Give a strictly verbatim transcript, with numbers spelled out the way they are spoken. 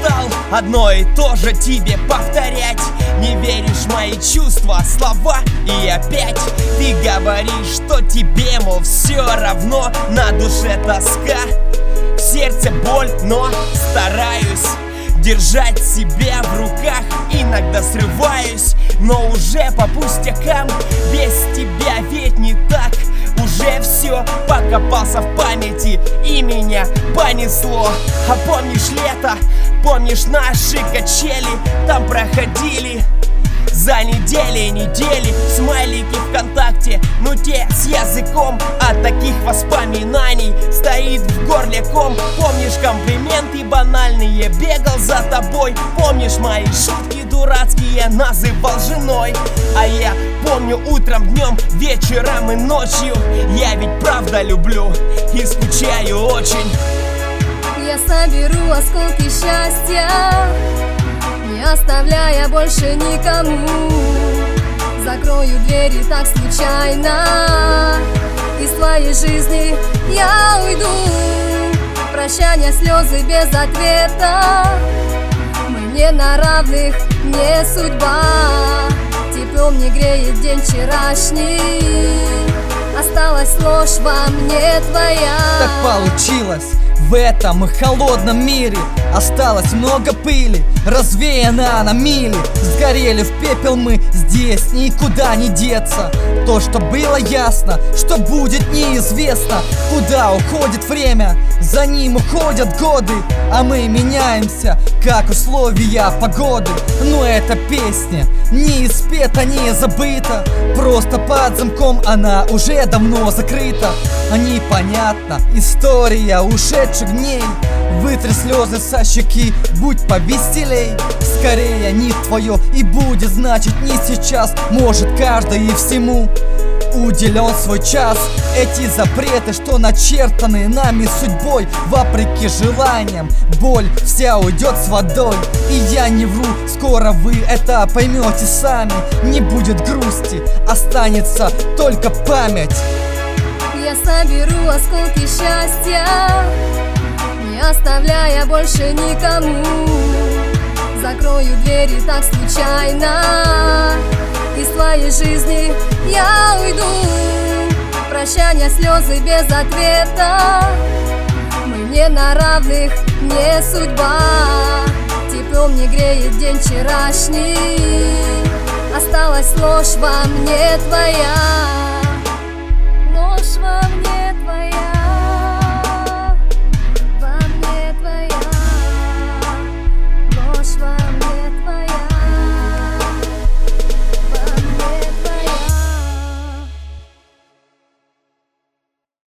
устал одно и то же тебе повторять. Не веришь в мои чувства, слова, и опять ты говоришь, что тебе, мол, все равно. На душе тоска, в сердце боль, но стараюсь держать себя в руках. Иногда срываюсь, но уже по пустякам. Без тебя ведь не так. Уже все, покопался в памяти и меня понесло. А помнишь лето, помнишь наши качели? Там проходили за недели, недели смайлики ВКонтакте, ну те с языком. От таких воспоминаний стоит в горле ком. Помнишь комплименты банальные, бегал за тобой. Помнишь мои шутки дурацкие, называл женой. А я помню утром, днем, вечером и ночью. Я ведь правда люблю и скучаю очень. Я соберу осколки счастья, не оставляя больше никому. Закрою двери так случайно, из твоей жизни я уйду. Прощание, слезы без ответа, мы не на равных, не судьба. Теплом не греет день вчерашний, осталась ложь во мне твоя. Так получилось. В этом холодном мире осталось много пыли, развеяна на мили. Сгорели в пепел мы, здесь никуда не деться. То, что было ясно, что будет неизвестно. Куда уходит время, за ним уходят годы, а мы меняемся, как условия погоды. Но эта песня не испета, не забыта, просто под замком она уже давно закрыта. Непонятна история ушедших дней. Вытри слезы со щеки, будь повеселей. Скорее не твое и будет значит не сейчас. Может каждый и всему уделен свой час. Эти запреты, что начертаны нами судьбой, вопреки желаниям, боль вся уйдет с водой. И я не вру, скоро вы это поймете сами. Не будет грусти, останется только память. Я соберу осколки счастья, не оставляя больше никому. Закрою двери так случайно, из твоей жизни я уйду. Прощание, слезы без ответа, мы не на равных, не судьба. Теплом не греет день вчерашний, осталась ложь во мне твоя. Ложь во мне твоя.